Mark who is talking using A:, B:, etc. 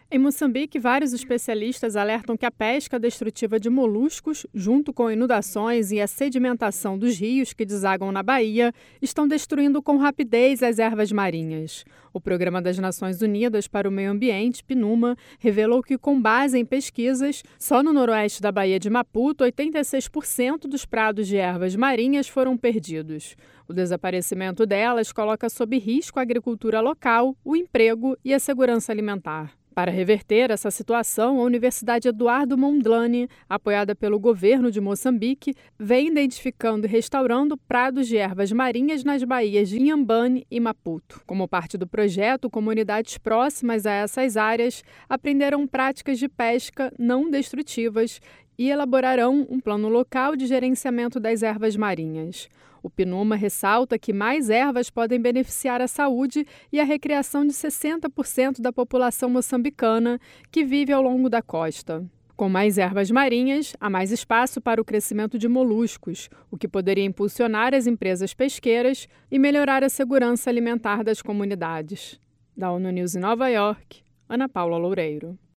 A: Em Moçambique, vários especialistas alertam que a pesca destrutiva de moluscos, junto com inundações e a sedimentação dos rios que desagam na Baía, estão destruindo com rapidez as ervas marinhas. O Programa das Nações Unidas para o Meio Ambiente, PNUMA, revelou que, com base em pesquisas, só no noroeste da Baía de Maputo, 86% dos prados de ervas marinhas foram perdidos. O desaparecimento delas coloca sob risco a agricultura local, o emprego e a segurança alimentar. Para reverter essa situação, a Universidade Eduardo Mondlane, apoiada pelo governo de Moçambique, vem identificando e restaurando prados de ervas marinhas nas baías de Inhambane e Maputo. Como parte do projeto, comunidades próximas a essas áreas aprenderão práticas de pesca não destrutivas e elaborarão um plano local de gerenciamento das ervas marinhas. O PNUMA ressalta que mais ervas podem beneficiar a saúde e a recreação de 60% da população moçambicana que vive ao longo da costa. Com mais ervas marinhas, há mais espaço para o crescimento de moluscos, o que poderia impulsionar as empresas pesqueiras e melhorar a segurança alimentar das comunidades. Da ONU News em Nova York, Ana Paula Loureiro.